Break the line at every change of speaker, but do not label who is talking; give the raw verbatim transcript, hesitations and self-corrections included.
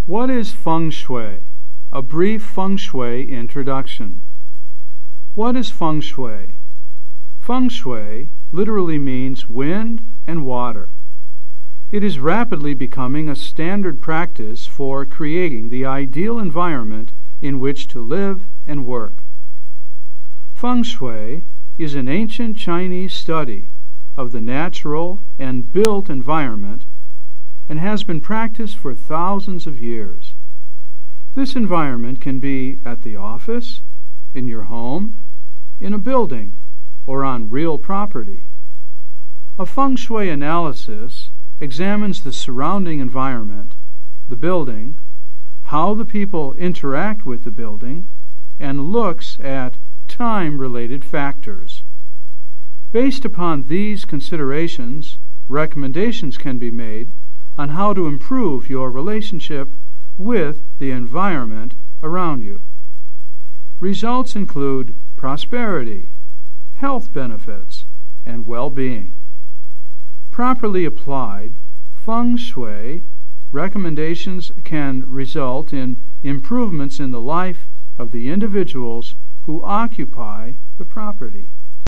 What is feng shui? A brief feng shui introduction. What is feng shui? Feng shui literally means wind and water. It is rapidly becoming a standard practice for creating the ideal environment in which to live and work. Feng shui is an ancient Chinese study of the natural and built environment and has been practiced for thousands of years. This environment can be at the office, in your home, in a building, or on real property. A feng shui analysis examines the surrounding environment, the building, how the people interact with the building, and looks at time-related factors. Based upon these considerations, recommendations can be made on how to improve your relationship with the environment around you. Results include prosperity, health benefits, and well-being. Properly applied, feng shui recommendations can result in improvements in the life of the individuals who occupy the property.